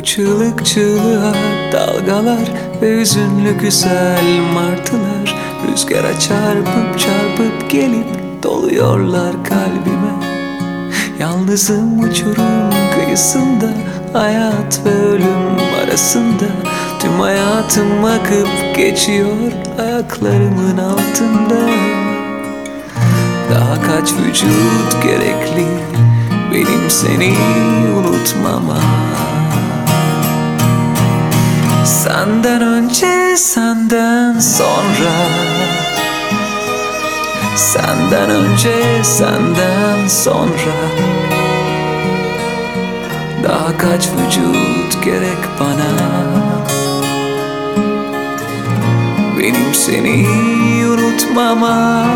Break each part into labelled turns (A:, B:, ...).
A: çığlık çığlığa dalgalar ve hüzünlü güzel martılar rüzgara çarpıp çarpıp gelip doluyorlar kalbime. Yalnızım uçurum kıyısında, hayat ve ölüm arasında. Tüm hayatım akıp geçiyor ayaklarımın altında. Daha kaç vücut gerekli benim seni unutmama? Senden önce, senden sonra. Senden önce, senden sonra. Daha kaç vücut gerek bana benim seni unutmama?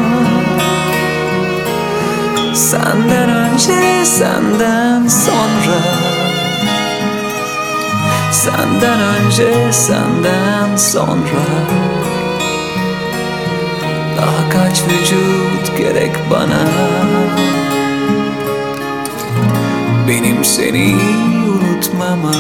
A: Senden önce, senden sonra. Senden önce, senden sonra. Daha kaç vücut gerek bana benim seni unutmama?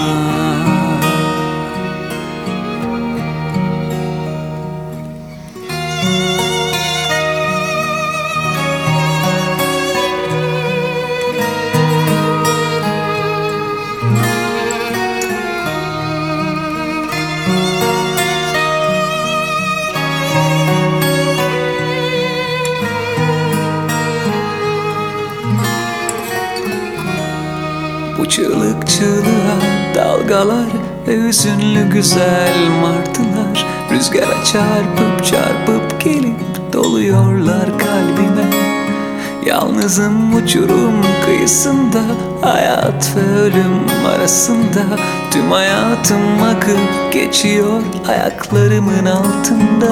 A: Bu çığlık çığlığa dalgalar ve hüzünlü güzel martılar rüzgara çarpıp çarpıp gelip doluyorlar kalbime. Yalnızım uçurum kıyısında, hayat ve ölüm arasında. Tüm hayatım akıp geçiyor ayaklarımın altında.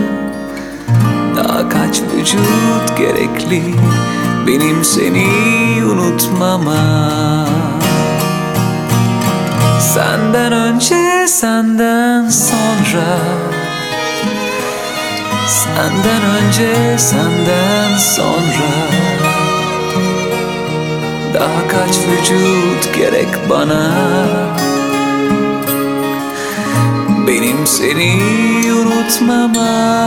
A: Daha kaç vücut gerekli benim seni unutmama? Senden önce, senden sonra. Senden önce, senden sonra. Daha kaç vücut gerek bana benim seni unutmama?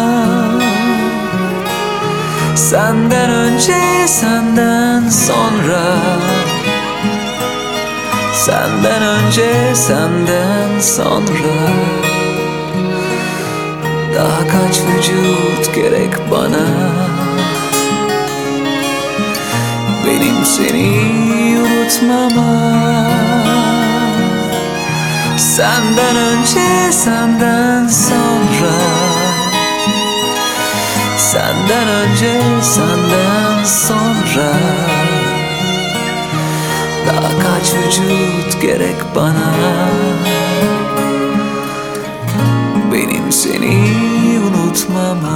A: Senden önce, senden sonra. Senden önce, senden sonra. Daha kaç vücut gerek bana benim seni unutmama? Senden önce, senden sonra. Senden önce, senden sonra. Daha kaç vücut gerek bana benim seni unutmama?